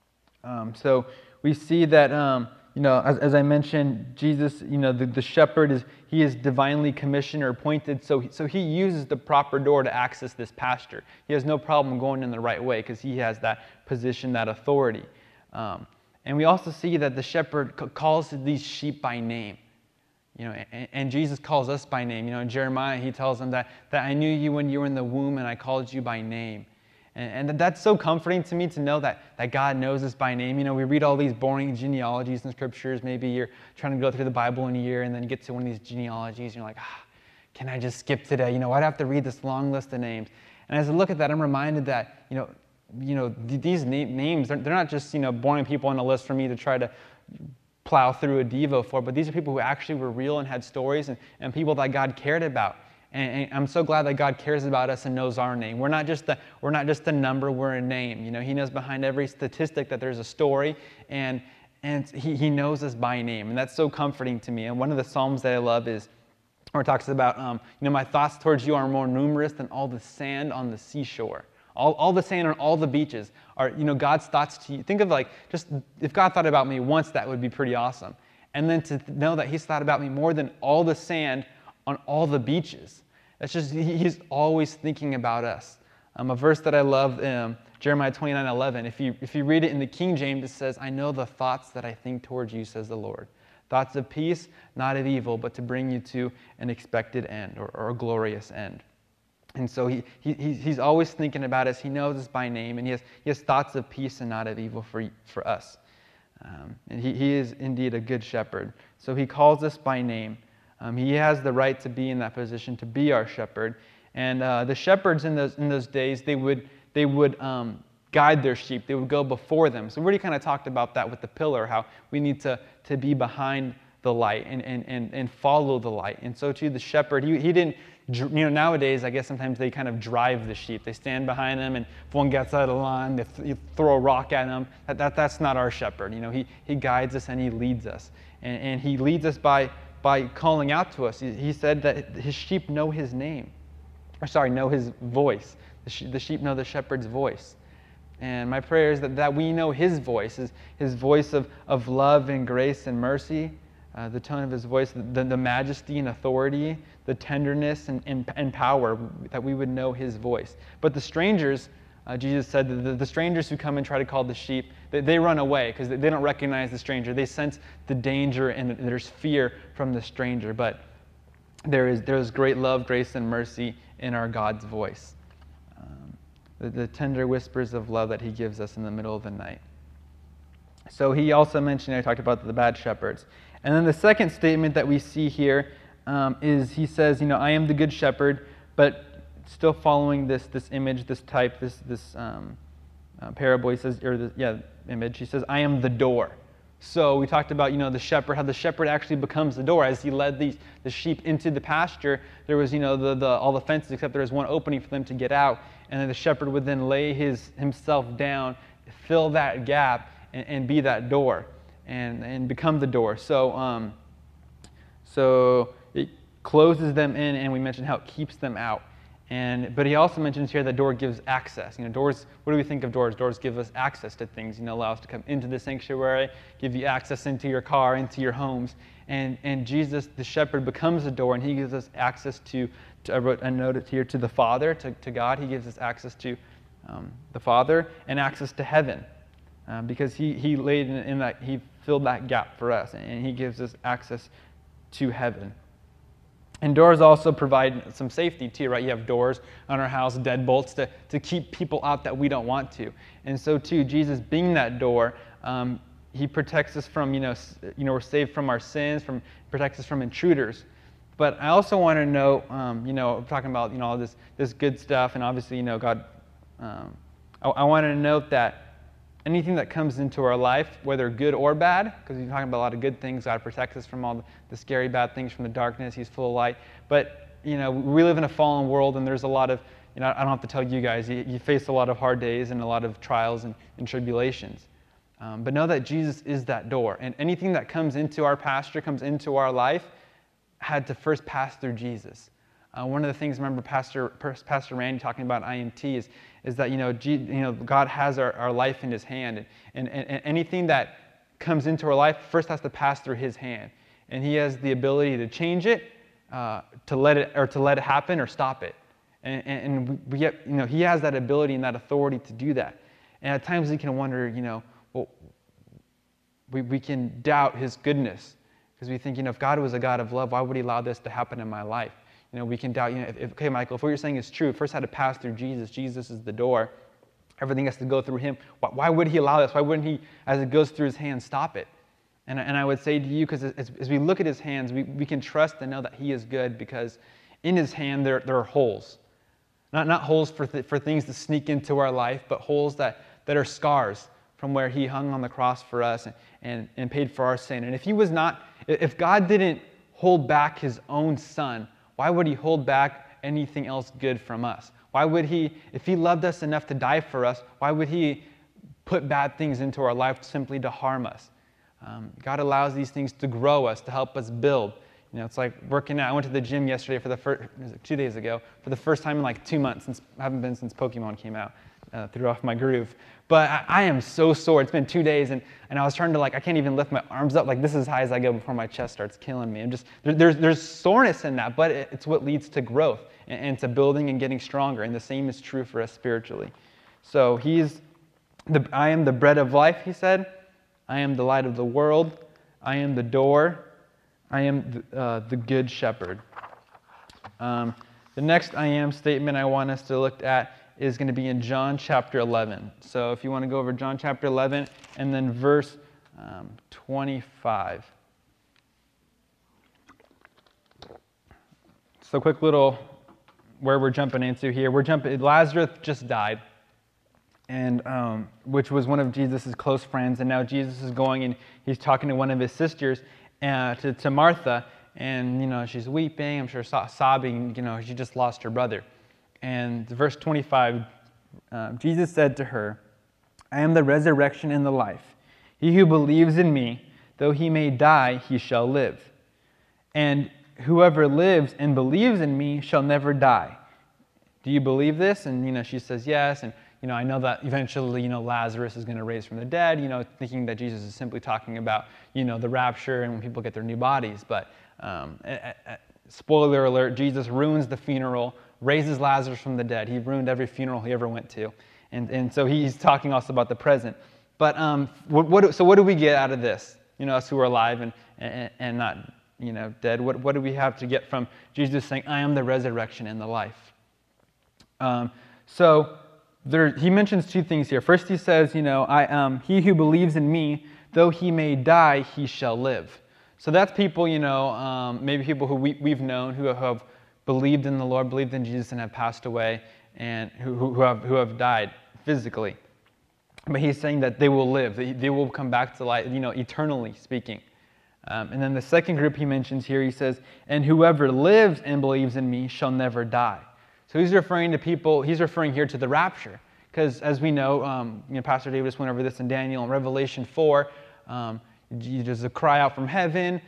So we see that, as I mentioned, Jesus, the shepherd he is divinely commissioned or appointed. So he uses the proper door to access this pasture. He has no problem going in the right way because he has that position, that authority. And we also see that the shepherd calls these sheep by name. And Jesus calls us by name. In Jeremiah, he tells them that I knew you when you were in the womb, and I called you by name. And that's so comforting to me to know that God knows us by name. We read all these boring genealogies in scriptures. Maybe you're trying to go through the Bible in a year, and then you get to one of these genealogies, and you're like, can I just skip today? Why'd I have to read this long list of names? And as I look at that, I'm reminded that, these names, they're not just, boring people on a list for me to try to plow through a Devo for, but these are people who actually were real and had stories, and people that God cared about. And I'm so glad that God cares about us and knows our name. We're not just a number, we're a name. He knows behind every statistic that there's a story, and he knows us by name. And that's so comforting to me. And one of the Psalms that I love is where it talks about, my thoughts towards you are more numerous than all the sand on the seashore. All the sand on all the beaches are, God's thoughts to you. Think of just if God thought about me once, that would be pretty awesome. And then to know that he's thought about me more than all the sand on all the beaches. That's just, he's always thinking about us. A verse that I love, Jeremiah 29:11. If you read it in the King James, it says, I know the thoughts that I think towards you, says the Lord. Thoughts of peace, not of evil, but to bring you to an expected end or a glorious end. And so he's always thinking about us. He knows us by name, and he has thoughts of peace and not of evil for us. And he is indeed a good shepherd. So he calls us by name. He has the right to be in that position, to be our shepherd. And the shepherds in those days, they would guide their sheep. They would go before them. So we already kind of talked about that with the pillar, how we need to be behind the light and follow the light. And so too, the shepherd, he didn't, nowadays, I guess sometimes they kind of drive the sheep. They stand behind them, and if one gets out of line, you throw a rock at them. That's not our shepherd. He guides us and he leads us. And he leads us by calling out to us. He said that his sheep know his name. Know his voice. The sheep know the shepherd's voice. And my prayer is that we know his voice, his voice of love and grace and mercy, the tone of his voice, the majesty and authority, the tenderness and power, that we would know his voice. But the strangers, Jesus said that the strangers who come and try to call the sheep, they run away because they don't recognize the stranger. They sense the danger and there's fear from the stranger. But there is great love, grace, and mercy in our God's voice. The tender whispers of love that he gives us in the middle of the night. So he also mentioned, I talked about the bad shepherds. And then the second statement that we see here is he says, I am the good shepherd, but still following this image, this type, this parable, he says, image, he says, I am the door. So we talked about, the shepherd, how the shepherd actually becomes the door. As he led the sheep into the pasture, there was, all the fences, except there was one opening for them to get out. And then the shepherd would then lay himself down, fill that gap, and be that door, and become the door. So it closes them in, and we mentioned how it keeps them out. But he also mentions here that door gives access. Doors, what do we think of doors? Doors give us access to things, allow us to come into the sanctuary, give you access into your car, into your homes. And Jesus, the shepherd, becomes the door, and he gives us access to I wrote a note here, to the Father, to God. He gives us access to the Father and access to heaven, because he laid in that, he filled that gap for us, and he gives us access to heaven. And doors also provide some safety too, right? You have doors on our house, deadbolts to keep people out that we don't want to. And so too, Jesus being that door, he protects us from, we're saved from our sins, protects us from intruders. But I also want to know, we're talking about, all this good stuff, and obviously, God, I want to note that anything that comes into our life, whether good or bad, because we're talking about a lot of good things, God protects us from all the scary bad things from the darkness, he's full of light. But, we live in a fallen world, and there's a lot of, I don't have to tell you guys, you face a lot of hard days and a lot of trials and tribulations. But know that Jesus is that door, and anything that comes into our pasture, comes into our life, had to first pass through Jesus. One of the things, remember Pastor Randy talking about IMT is that God has our life in his hand, and anything that comes into our life first has to pass through his hand, and he has the ability to change it, to let it happen or stop it, and he has that ability and that authority to do that. And at times we can wonder, we can doubt his goodness. Because we think, if God was a God of love, why would he allow this to happen in my life? We can doubt, okay, Michael, if what you're saying is true, first had to pass through Jesus. Jesus is the door. Everything has to go through him. Why would he allow this? Why wouldn't he, as it goes through his hands, stop it? And I would say to you, because as we look at his hands, we can trust and know that he is good, because in his hand there are holes. Not holes for things to sneak into our life, but holes that are scars from where he hung on the cross for us and paid for our sin. And if God didn't hold back his own son, why would he hold back anything else good from us? Why would he, if he loved us enough to die for us, why would he put bad things into our life simply to harm us? God allows these things to grow us, to help us build. It's like working out. I went to the gym yesterday 2 days ago, for the first time in 2 months. I haven't been since Pokemon came out. Threw off my groove. But I am so sore. It's been 2 days, and I was trying to, I can't even lift my arms up. This is as high as I go before my chest starts killing me. There's soreness in that, but it's what leads to growth and to building and getting stronger. And the same is true for us spiritually. So I am the bread of life, he said. I am the light of the world. I am the door. I am the good shepherd. The next I am statement I want us to look at is going to be in John chapter 11. So if you want to go over John chapter 11 and then verse 25. So quick little where we're jumping into here. Lazarus just died. and which was one of Jesus' close friends. And now Jesus is going and he's talking to one of his sisters, to Martha, and she's weeping, I'm sure sobbing. She just lost her brother. And verse 25, Jesus said to her, I am the resurrection and the life. He who believes in me, though he may die, he shall live. And whoever lives and believes in me shall never die. Do you believe this? And she says yes. And I know that eventually Lazarus is going to raise from the dead. Thinking that Jesus is simply talking about the rapture and when people get their new bodies. But spoiler alert: Jesus ruins the funeral, raises Lazarus from the dead. He ruined every funeral he ever went to, and so he's talking also about the present. But what do we get out of this? Us who are alive and not dead. What do we have to get from Jesus saying, I am the resurrection and the life? He mentions two things here. First, he says, he who believes in me, though he may die, he shall live. So that's people, maybe people who we've known who have believed in the Lord, believed in Jesus, and have passed away, and who have died physically. But he's saying that they will live, they will come back to life, eternally speaking. And then the second group he mentions here, he says, and whoever lives and believes in me shall never die. So he's referring here to the rapture. Because as we know, Pastor David just went over this in Daniel and Revelation 4, there's a cry out from heaven,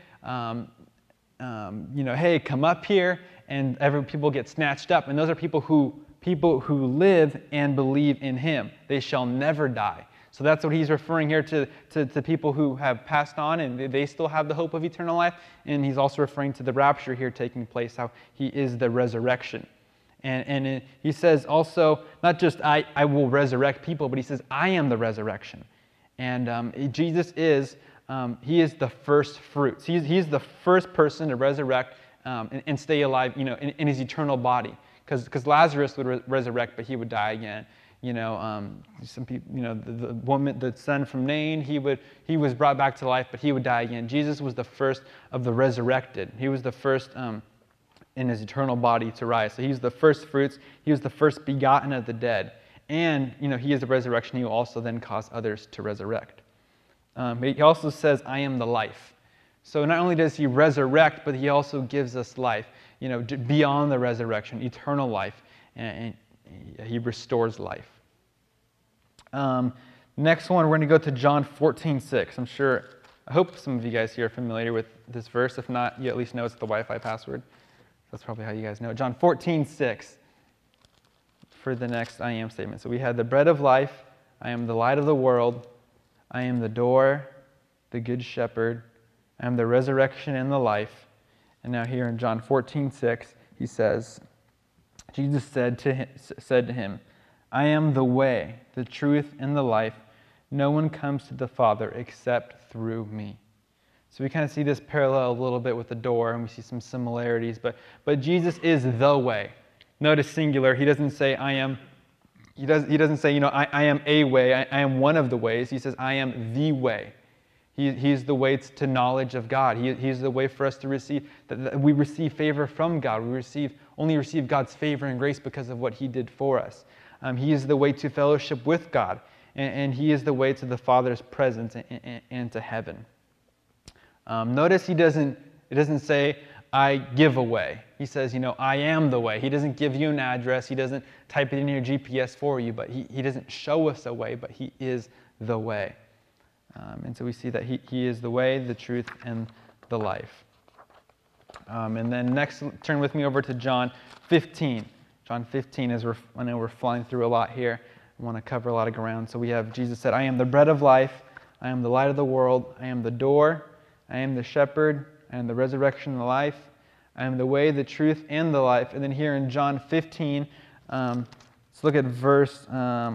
hey, come up here, and people get snatched up. And those are people who live and believe in him. They shall never die. So that's what he's referring here to people who have passed on and they still have the hope of eternal life. And he's also referring to the rapture here taking place, how he is the resurrection. And he says also, not just I will resurrect people, but he says, I am the resurrection. And Jesus is, he is the first fruits. He's the first person to resurrect and stay alive, in his eternal body. Because Lazarus would resurrect, but he would die again. Some people, the son from Nain, he was brought back to life, but he would die again. Jesus was the first of the resurrected. He was the first in his eternal body to rise. So he's the first fruits. He was the first begotten of the dead. And, he is the resurrection. He will also then cause others to resurrect. He also says, I am the life. So not only does he resurrect, but he also gives us life, beyond the resurrection, eternal life. And he restores life. Next one, we're going to go to John 14:6. I hope some of you guys here are familiar with this verse. If not, you at least know it's the Wi-Fi password. That's probably how you guys know it. John 14:6 for the next I am statement. So we had the bread of life. I am the light of the world. I am the door, the good shepherd. I am the resurrection and the life. And now here in John 14:6, he says, Jesus said to him, I am the way, the truth, and the life. No one comes to the Father except through me. So we kind of see this parallel a little bit with the door, and we see some similarities. But Jesus is the way. Notice singular. He doesn't say I am. He doesn't say I am a way. I am one of the ways. He says I am the way. He's the way to knowledge of God. He's the way for us to receive that we receive favor from God. We only receive God's favor and grace because of what He did for us. He is the way to fellowship with God, and He is the way to the Father's presence and to heaven. Notice it doesn't say, I give a way. He says, I am the way. He doesn't give you an address. He doesn't type it in your GPS for you, but he doesn't show us a way, but He is the way. And so we see that he is the way, the truth, and the life. And then next, turn with me over to John 15. John 15, I know we're flying through a lot here. I want to cover a lot of ground. So we have Jesus said, I am the bread of life. I am the light of the world. I am the door. I am the shepherd. I am the resurrection and the life. I am the way, the truth, and the life. And then here in John 15, let's look at verse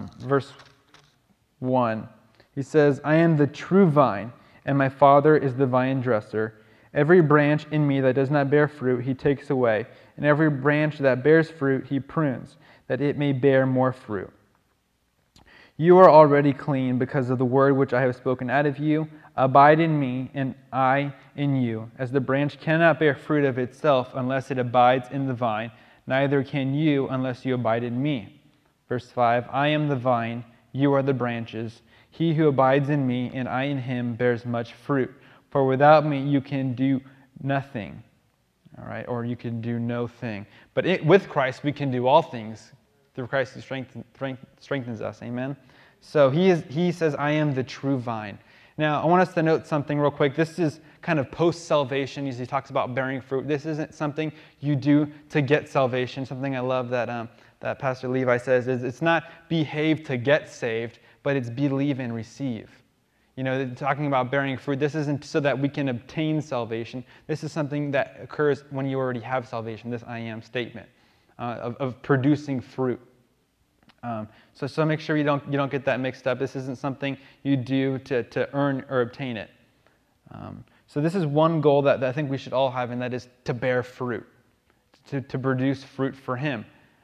1. He says, I am the true vine, and my Father is the vine dresser. Every branch in me that does not bear fruit, He takes away. And every branch that bears fruit, He prunes, that it may bear more fruit. You are already clean because of the word which I have spoken out of you. Abide in me, and I in you. As the branch cannot bear fruit of itself unless it abides in the vine, neither can you unless you abide in me. Verse 5, I am the vine, you are the branches. He who abides in me and I in him bears much fruit. For without me you can do nothing. All right, or you can do no thing. But with Christ we can do all things through Christ who strengthens us. Amen. So he says, I am the true vine. Now, I want us to note something real quick. This is kind of post-salvation. He talks about bearing fruit. This isn't something you do to get salvation. Something I love that Pastor Levi says is it's not behave to get saved, but it's believe and receive. You know, talking about bearing fruit, this isn't so that we can obtain salvation. This is something that occurs when you already have salvation, this I am statement of producing fruit. So make sure you don't get that mixed up. This isn't something you do to earn or obtain it. So this is one goal that I think we should all have, and that is to bear fruit, to produce fruit for Him.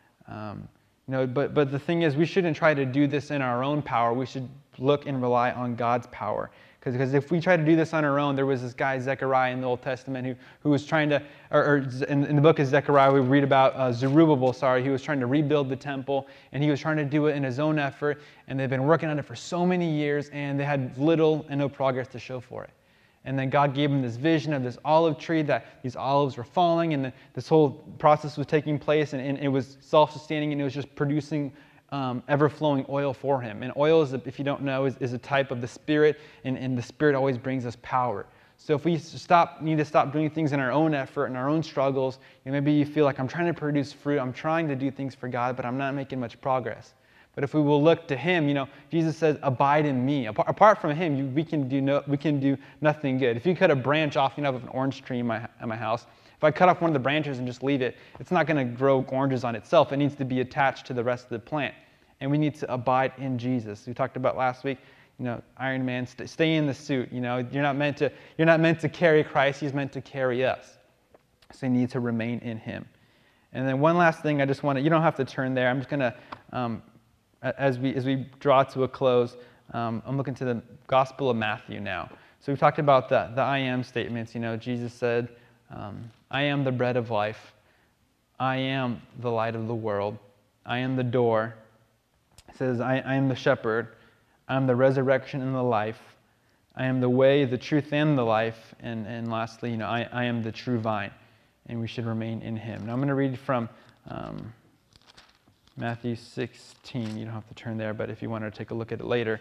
But the thing is, we shouldn't try to do this in our own power. We should look and rely on God's power. Because if we try to do this on our own, there was this guy, Zechariah, in the Old Testament who was trying to, or in the book of Zechariah, we read about Zerubbabel, he was trying to rebuild the temple, and he was trying to do it in his own effort, and they've been working on it for so many years, and they had little and no progress to show for it. And then God gave him this vision of this olive tree, that these olives were falling, and this whole process was taking place, and it was self-sustaining, and it was just producing ever-flowing oil for him. And oil, if you don't know, is a type of the Spirit, and the Spirit always brings us power. So if we need to stop doing things in our own effort and our own struggles, maybe you feel like I'm trying to produce fruit, I'm trying to do things for God, but I'm not making much progress. But if we will look to Him, Jesus says, abide in me. Apart from Him, we can do nothing good. If you cut a branch off, of an orange tree at my house, if I cut off one of the branches and just leave it, it's not going to grow oranges on itself. It needs to be attached to the rest of the plant. And we need to abide in Jesus. We talked about last week, Iron Man, stay in the suit. You're not meant to carry Christ. He's meant to carry us. So you need to remain in Him. And then one last thing, I just want to, you don't have to turn there. I'm just going to, as we draw to a close, I'm looking to the Gospel of Matthew now. So we've talked about the I am statements. Jesus said, I am the bread of life. I am the light of the world. I am the door. It says, I am the shepherd. I am the resurrection and the life. I am the way, the truth, and the life. And lastly, I am the true vine. And we should remain in Him. Now I'm going to read from Matthew 16. You don't have to turn there, but if you want to take a look at it later.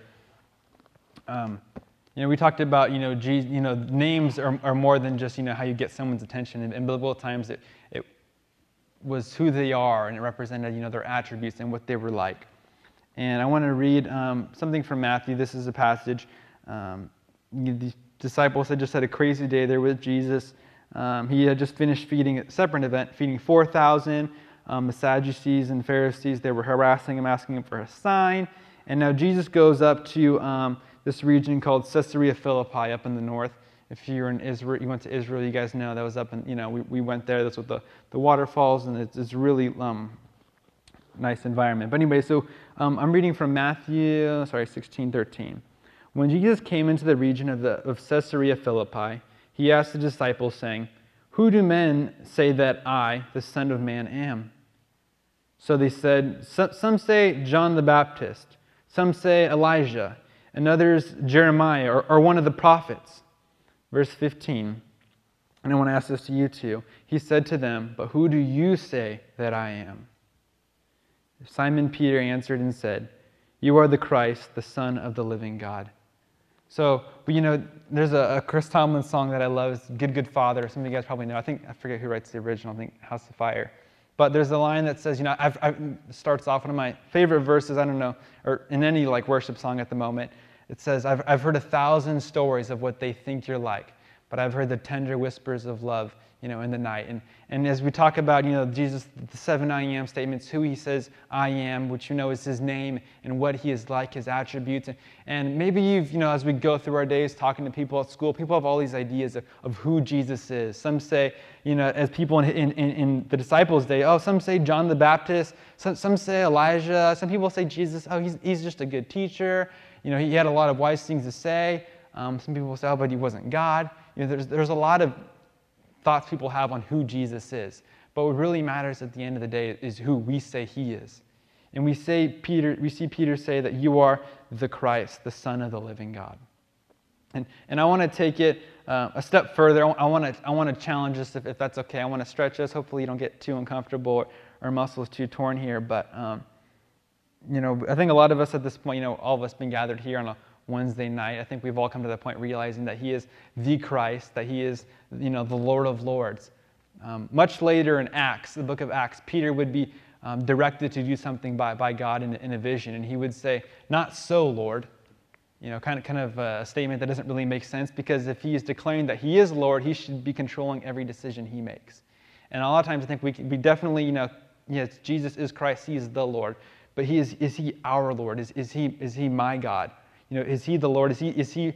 We talked about, Jesus, names are more than just, how you get someone's attention. In biblical times, it was who they are, and it represented, their attributes and what they were like. And I want to read something from Matthew. This is a passage. The disciples had just had a crazy day there with Jesus. He had just finished feeding a separate event, feeding 4,000. The Sadducees and Pharisees, they were harassing him, asking him for a sign. And now Jesus goes up to this region called Caesarea Philippi up in the north. If you're in Israel, you went to Israel, you guys know that was up in, we went there. That's with the waterfalls, and it's really nice environment. But anyway, so I'm reading from Matthew, 16:13. When Jesus came into the region of Caesarea Philippi, He asked the disciples, saying, who do men say that I, the Son of Man, am? So they said, some say John the Baptist, some say Elijah, and others Jeremiah or one of the prophets. Verse 15, and I want to ask this to you too. He said to them, but who do you say that I am? Simon Peter answered and said, you are the Christ, the Son of the living God. So, there's a Chris Tomlin song that I love. It's Good Father. Some of you guys probably know. I forget who writes the original. I think House of Fire. But there's a line that says, starts off one of my favorite verses, I don't know, or in any worship song at the moment. It says, I've heard 1,000 stories of what they think you're like, but I've heard the tender whispers of love, in the night. And as we talk about, Jesus, the 7 I am statements, who He says I am, which is His name and what He is like, His attributes. And maybe you've, as we go through our days talking to people at school, people have all these ideas of who Jesus is. Some say, as people in the disciples' day, some say John the Baptist, some say Elijah, some people say Jesus, he's just a good teacher. He had a lot of wise things to say. Some people say, but He wasn't God. There's a lot of thoughts people have on who Jesus is. But what really matters at the end of the day is who we say He is. And we see Peter say that you are the Christ, the Son of the living God. And I want to take it a step further. I want to challenge us, if that's okay. I want to stretch us. Hopefully you don't get too uncomfortable or muscles too torn here. But, I think a lot of us at this point, all of us been gathered here on a Wednesday night, I think we've all come to the point realizing that he is the Christ, that he is, the Lord of Lords. Much later in Acts, the book of Acts, Peter would be directed to do something by God in a vision. And he would say, "Not so, Lord." Kind of a statement that doesn't really make sense, because if he is declaring that he is Lord, he should be controlling every decision he makes. And a lot of times I think we definitely, yes, Jesus is Christ, he is the Lord. But is he our Lord? Is he my God? Is he the Lord? Is he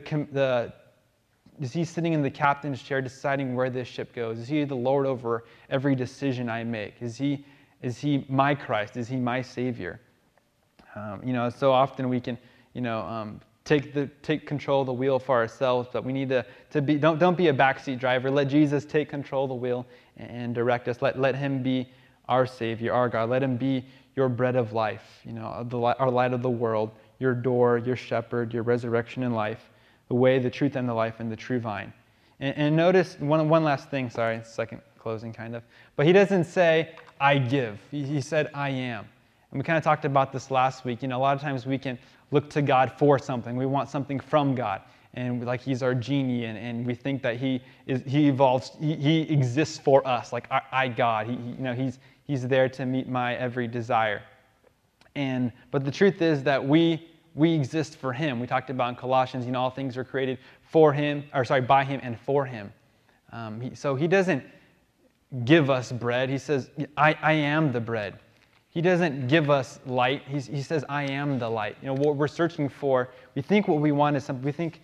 sitting in the captain's chair deciding where this ship goes? Is he the Lord over every decision I make? Is he my Christ? Is he my Savior? So often we can, take control of the wheel for ourselves, but we need to be, don't be a backseat driver. Let Jesus take control of the wheel and direct us. Let him be our Savior, our God. Let him be your bread of life, our light of the world, your door, your shepherd, your resurrection and life, the way, the truth, and the life, and the true vine. And notice one last thing, sorry, second closing kind of. But he doesn't say, "I give." He said, "I am." And we kind of talked about this last week. A lot of times we can look to God for something. We want something from God. And like he's our genie, and we think that he exists for us, like I God. He's there to meet my every desire. But the truth is that we exist for him. We talked about in Colossians, all things are created by him and for him. So he doesn't give us bread. He says, I am the bread. He doesn't give us light. He says, I am the light. What we're searching for, we think what we want is something. We think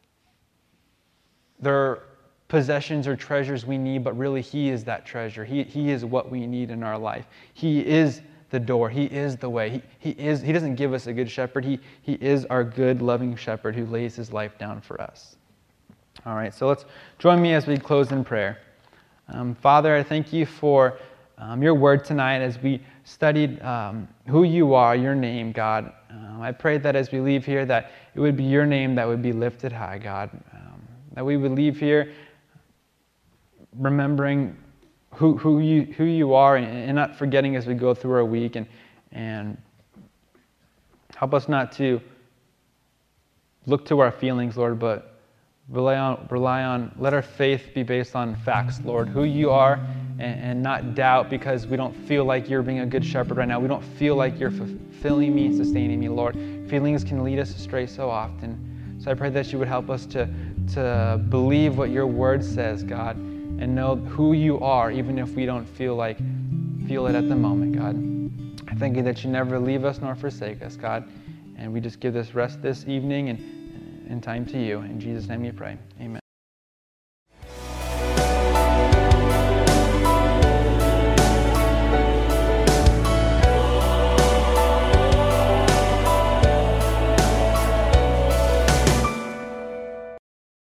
there are possessions or treasures we need, but really he is that treasure. He is what we need in our life. He is the door. He is the way. He doesn't give us a good shepherd. He is our good, loving shepherd who lays his life down for us. All right, so let's join me as we close in prayer. Father, I thank you for your word tonight as we studied who you are, your name, God. I pray that as we leave here, that it would be your name that would be lifted high, God. That we would leave here remembering who you are, and not forgetting as we go through our week, and help us not to look to our feelings, Lord, but rely on, let our faith be based on facts, Lord, who you are, and not doubt because we don't feel like you're being a good shepherd right now. We don't feel like you're fulfilling me and sustaining me, Lord. Feelings can lead us astray so often. So I pray that you would help us to believe what your word says, God, and know who you are, even if we don't feel it at the moment, God. I thank you that you never leave us nor forsake us, God. And we just give this rest this evening and time to you. In Jesus' name we pray. Amen.